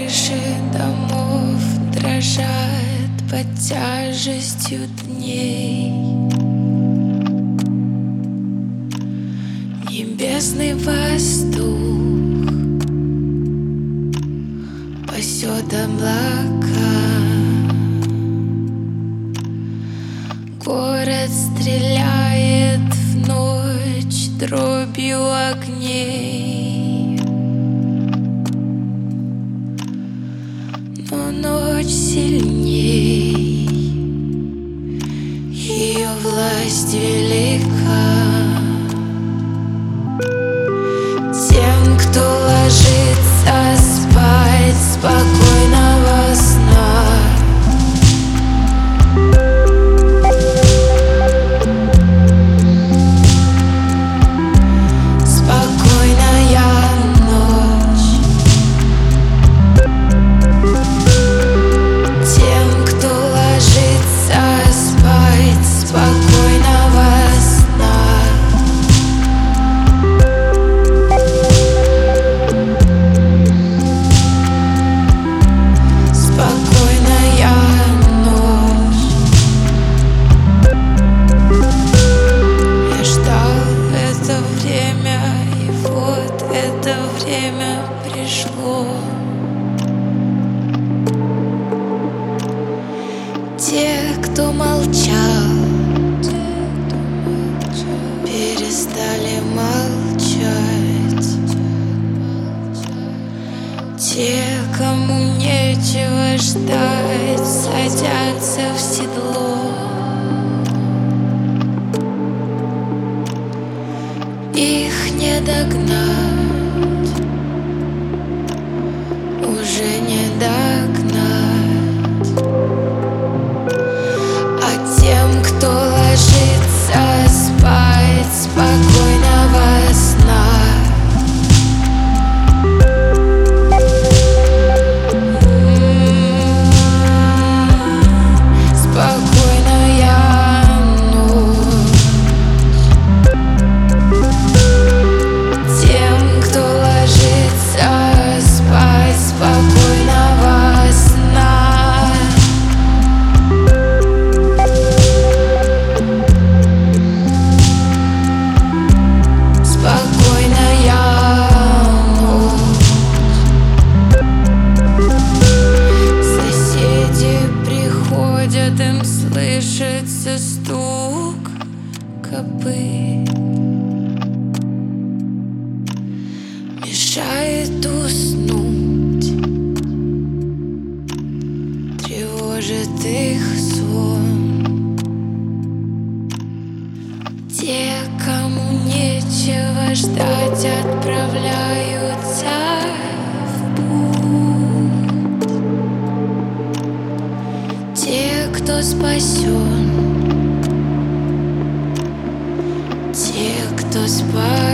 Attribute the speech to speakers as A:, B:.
A: Крыши домов дрожат под тяжестью дней. Небесный пастух пасет облака. Город стреляет в ночь дробью огней. Но ночь сильней, ее власть велика. Тем, кто ложится спать спокойного сна, время пришло. Те, кто молчал, перестали молчать. Те, кому нечего ждать, садятся в седло. Их не догнать, уже не догнать. А тем, кто ложится спать спокойного сна, им слышится стук копыт, мешает уснуть, тревожит их сон. Те, кому нечего ждать, отправляются в путь. Те, кто спасен, те, кто спасен.